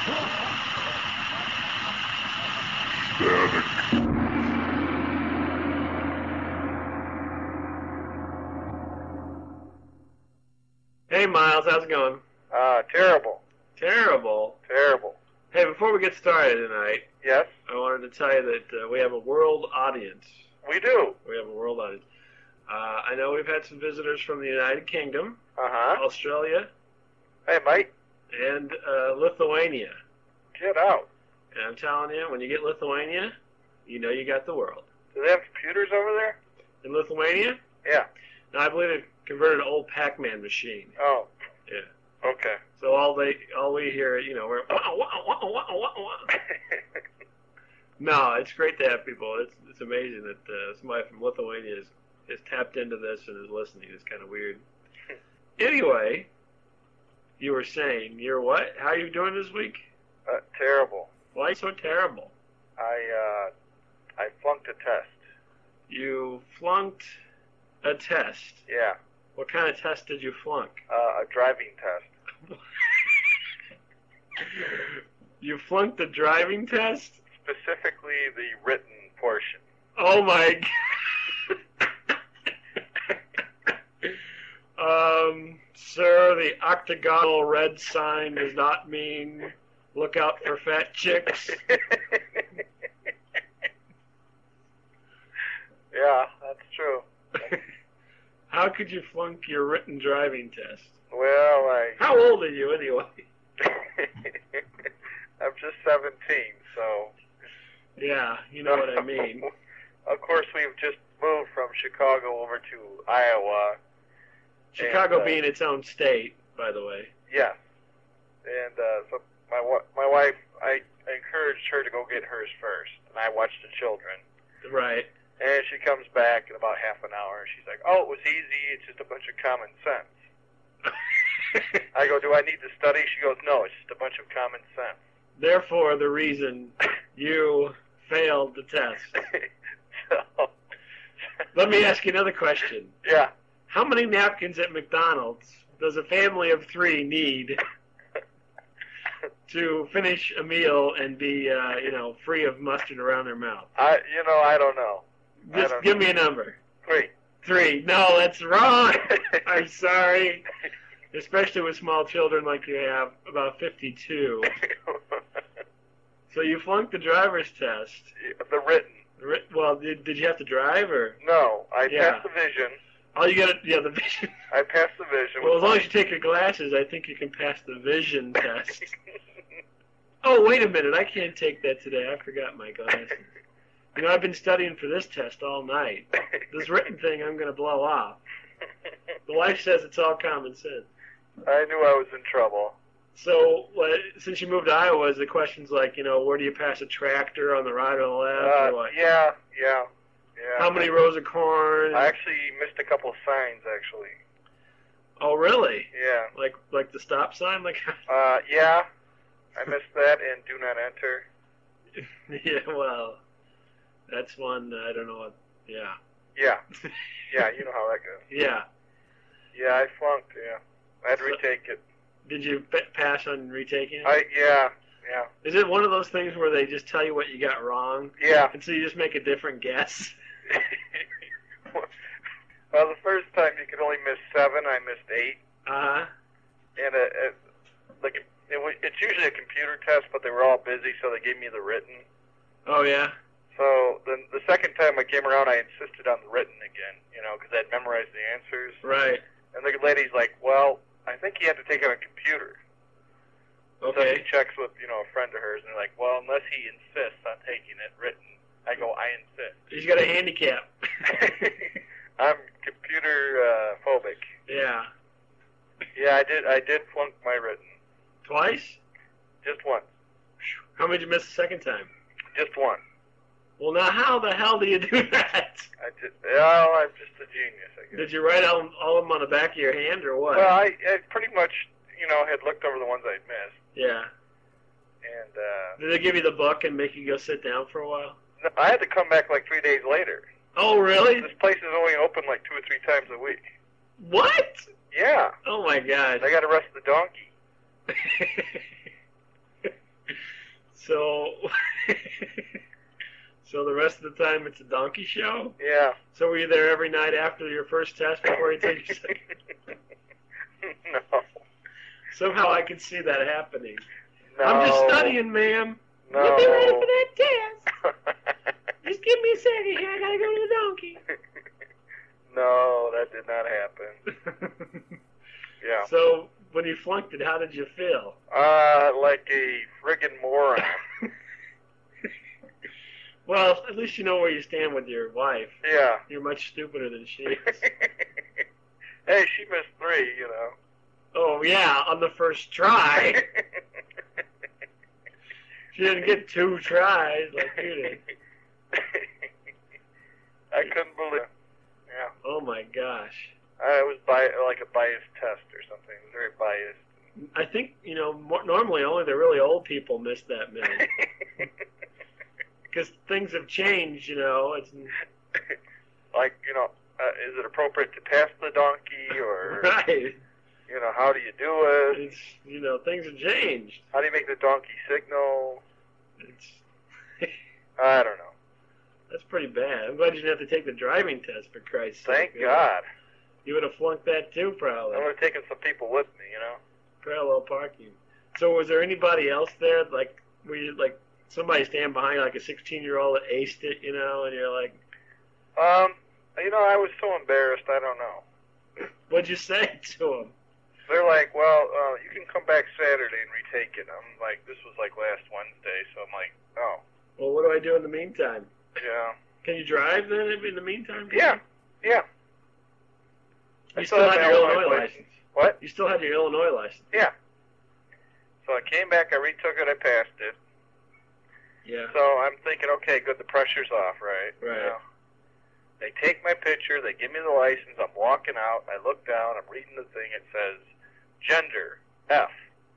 Hey, Miles, how's it going? Terrible. Terrible? Terrible. Hey, before we get started tonight, Yes, wanted to tell you that we have a world audience. we do. We have a world audience. I know we've had some visitors from the United Kingdom, Uh-huh. Australia, Hey, Mike, and Lithuania. get out. And I'm telling you, when you get Lithuania, you know you got the world. Do they have computers over there? In Lithuania, Yeah. now I believe they've converted an old Pac-Man machine. Oh. Yeah. Okay. So all we hear, we're No, it's great to have people. It's amazing that somebody from Lithuania is tapped into this and is listening. It's kind of weird. Anyway, you were saying you're what? How are you doing this week? Terrible. Why are you so terrible? I flunked a test. You flunked a test. Yeah. What kind of test did you flunk? A driving test. You flunked the driving test? Specifically the written portion. Oh my God. Sir, the octagonal red sign does not mean look out for fat chicks. Yeah, that's true. How could you flunk your written driving test? Well, How old are you anyway? I'm just 17, so... Yeah, you know what I mean. Of course, we've just moved from Chicago over to Iowa. Chicago And, being its own state, by the way. Yes. And so my wife, I encouraged her to go get hers first, and I watched the children. Right. And she comes back in about half an hour, and she's like, oh, it was easy, it's just a bunch of common sense. I go, do I need to study? She goes, no, it's just a bunch of common sense. Therefore, the reason you failed the test. So, Let me ask you another question. yeah. How many napkins at McDonald's does a family of 3 need to finish a meal and be, free of mustard around their mouth? I don't know. Just give me a number. 3. 3. No, that's wrong. I'm sorry. Especially with small children like you have, about 52. So you flunked the driver's test. The written. Well, did you have to drive or? No, I Yeah. passed the vision. Oh, you got the vision. I passed the vision. Well, as long as you take your glasses, I think you can pass the vision test. Oh, wait a minute. I can't take that today. I forgot my glasses. I've been studying for this test all night. This written thing I'm going to blow off. The wife says it's all common sense. I knew I was in trouble. So, since you moved to Iowa, is the questions like, where do you pass a tractor, on the right or the left? Or what? Yeah. How many rows of corn? I actually missed a couple of signs, actually. Oh, really? Yeah. Like the stop sign? Yeah. I missed that and do not enter. Yeah, well, that's one, I don't know what, yeah. Yeah. Yeah, you know how that goes. Yeah. Yeah, I flunked, yeah. I had to retake it. Did you pass on retaking it? Yeah. Is it one of those things where they just tell you what you got wrong? Yeah. And so you just make a different guess? Well, the first time you could only miss 7, I missed 8. Uh-huh. And it's usually a computer test, but they were all busy, so they gave me the written. Oh, yeah? So then the second time I came around, I insisted on the written again, because I'd memorized the answers. Right. And the lady's like, well, I think you had to take it on a computer. So Okay. she checks with, a friend of hers, and they're like, well, unless he insists on taking it written. I go, I insist. He's got a handicap. I'm computer phobic. Yeah. Yeah, I did flunk my written. Twice? Just once. How many did you miss the second time? Just one. Well, now how the hell do you do that? I'm just a genius, I guess. Did you write all of them on the back of your hand or what? Well, I pretty much, had looked over the ones I'd missed. Yeah. And, did they give you the book and make you go sit down for a while? no, I had to come back like 3 days later. Oh, really? This place is only open like 2 or 3 times a week. What? Yeah. Oh, my God. I got to arrest the donkey. So, so the rest of the time it's a donkey show? Yeah. So were you there every night after your first test before you take your second? No. Somehow I can see that happening. No. I'm just studying, ma'am. No. You'll be ready for that test. Just give me a second here. I gotta go to the donkey. No, that did not happen. Yeah. So when you flunked it, how did you feel? Like a friggin' moron. Well, at least you know where you stand with your wife. Yeah. You're much stupider than she is. Hey, she missed 3, you know. Oh, yeah, on the first try. She didn't get 2 tries like you did. I couldn't believe it. Yeah. Oh, my gosh. It was like a biased test or something. It was very biased. I think, you know, normally only the really old people miss that many. Because things have changed, you know. It's like, you know, is it appropriate to pass the donkey, or right. You know, how do you do it? It's, you know, things have changed. How do you make the donkey signal? It's I don't know. That's pretty bad. I'm glad you didn't have to take the driving test, for Christ's sake. Thank God. You would have flunked that too, probably. I would have taken some people with me, you know. Parallel parking. So was there anybody else there, like, were you, like, somebody stand behind you, like a 16-year-old that aced it, you know, and you're like... You know, I was so embarrassed, I don't know. What'd you say to them? They're like, well, you can come back Saturday and retake it. I'm like, this was like last Wednesday, so I'm like, oh. Well, what do I do in the meantime? Yeah. Can you drive then in the meantime? Yeah. Yeah. You still had your Illinois license. What? You still had your Illinois license. Yeah. So I came back, I retook it, I passed it. Yeah. So I'm thinking, okay, good, the pressure's off, right? Right. You know? They take my picture, they give me the license, I'm walking out, I look down, I'm reading the thing, it says, gender, F.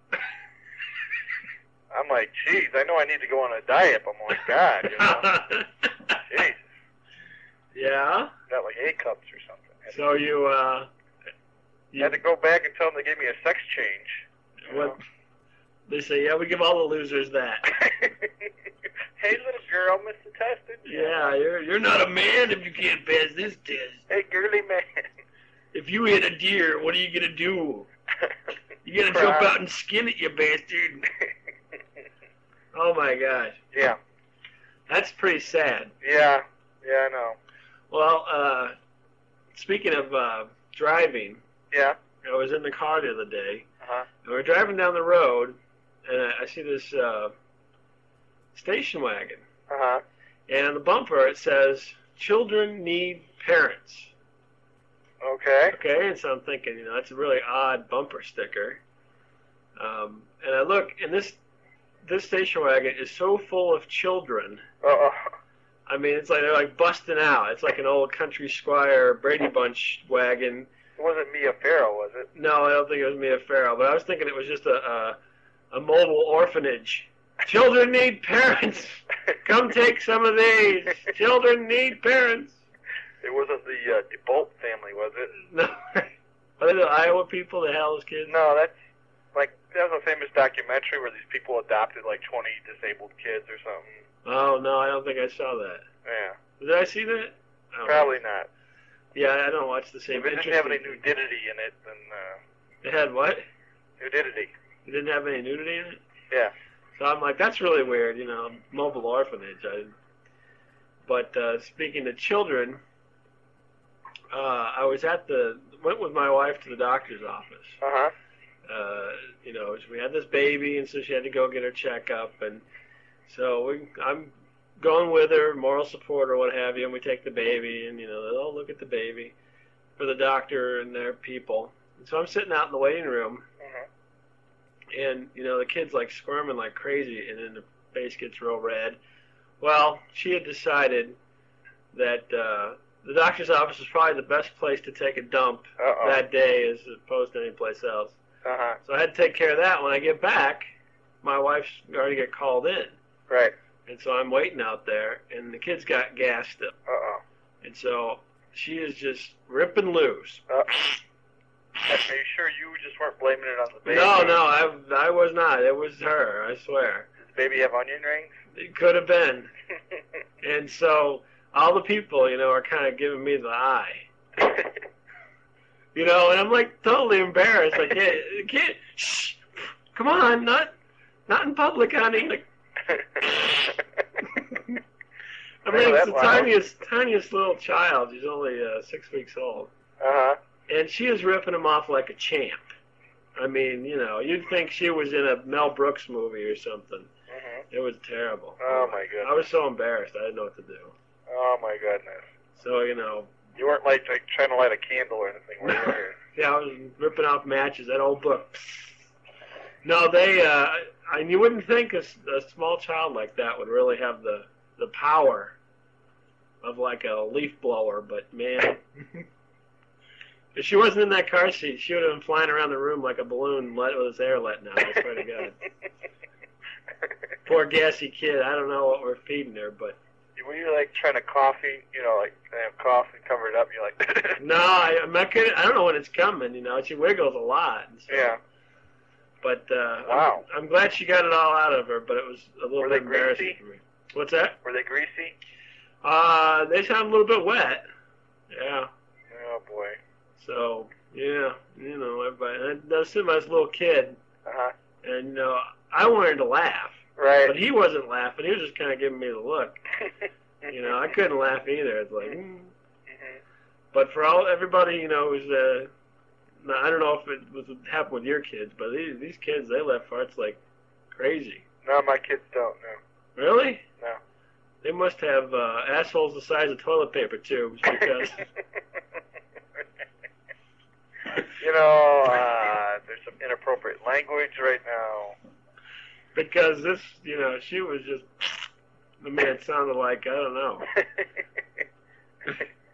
I'm like, geez, I know I need to go on a diet, but I'm like, God, you know. Jeez. Yeah? Got like A cups or something. So you had to go back and tell them they gave me a sex change. What? They say, yeah, we give all the losers that. Hey, little girl, missed the test, didn't you? Yeah, you're not a man if you can't pass this test. Hey, girly man. If you hit a deer, what are you going to do? You got to jump out and skin it, you bastard. Oh, my gosh. Yeah. That's pretty sad. Yeah. Yeah, I know. Well, speaking of driving, yeah, I was in the car the other day, and we were driving down the road, and I see this station wagon. And on the bumper it says, "Children need parents." Okay. Okay, and so I'm thinking, you know, that's a really odd bumper sticker. And I look, and this station wagon is so full of children. I mean, it's like they're like busting out. It's like an old country squire Brady Bunch wagon. It wasn't Mia Farrow, was it? No, I don't think it was Mia Farrow, but I was thinking it was just a mobile orphanage. Children need parents. Come take some of these. Children need parents. It wasn't the DeBolt family, was it? No. Are they the Iowa people that had those kids? No, that was a famous documentary where these people adopted like 20 disabled kids or something. Oh, no, I don't think I saw that. Yeah. Did I see that? Probably not. Yeah, I don't watch the same. If it didn't have any nudity in it, then... It had what? Nudity. It didn't have any nudity in it? Yeah. So I'm like, that's really weird, you know, mobile orphanage. But speaking of children, I was went with my wife to the doctor's office. You know, we had this baby, and so she had to go get her checkup, and so I'm going with her, moral support or what have you, and we take the baby, and, you know, they'll look at the baby for the doctor and their people. And so I'm sitting out in the waiting room, and, you know, the kid's like squirming like crazy, and then the face gets real red. Well, she had decided that the doctor's office is probably the best place to take a dump that day as opposed to any place else. So I had to take care of that. When I get back, my wife's already got called in. Right. And so I'm waiting out there, and the kid's got gas still. And so she is just ripping loose. Are you sure you just weren't blaming it on the baby? No, I was not. It was her, I swear. Is the baby have onion rings? It could have been. And so all the people, you know, are kind of giving me the eye. You know, and I'm like totally embarrassed. Like, yeah, can't. Shh, come on, not in public, honey. Like, I mean, it's the tiniest little child. She's only 6 weeks old. And she is ripping him off like a champ. I mean, you know, you'd think she was in a Mel Brooks movie or something. It was terrible. Oh my goodness. I was so embarrassed. I didn't know what to do. Oh my goodness. So, you know. You weren't like trying to light a candle or anything, were you? Yeah, I was ripping off matches. That old book. No, they. And you wouldn't think a small child like that would really have the power of like a leaf blower, but man, if she wasn't in that car seat, she would have been flying around the room like a balloon with his air letting out. I swear to God. Poor gassy kid. I don't know what we're feeding her, but. Were you like trying to coffee, you know, like have coffee cover it up? You're like, no, I'm not kidding. I don't know when it's coming. You know, she wiggles a lot. So. Yeah. But wow. I'm glad she got it all out of her, but it was a little bit embarrassing greasy? for me. What's that? Were they greasy? They sound a little bit wet. Yeah. Oh boy. So yeah, you know, everybody. And I was sitting by this little kid, and you know, I wanted to laugh. Right. But he wasn't laughing. He was just kind of giving me the look. You know, I couldn't laugh either. It's like, But for everybody, you know, who's I don't know if it was happened with your kids, but these kids, they laugh farts like crazy. No, my kids don't. No. Really? No. They must have assholes the size of toilet paper tubes because. You know, there's some inappropriate language right now. Because this, you know, she was just, I mean, it sounded like, I don't know.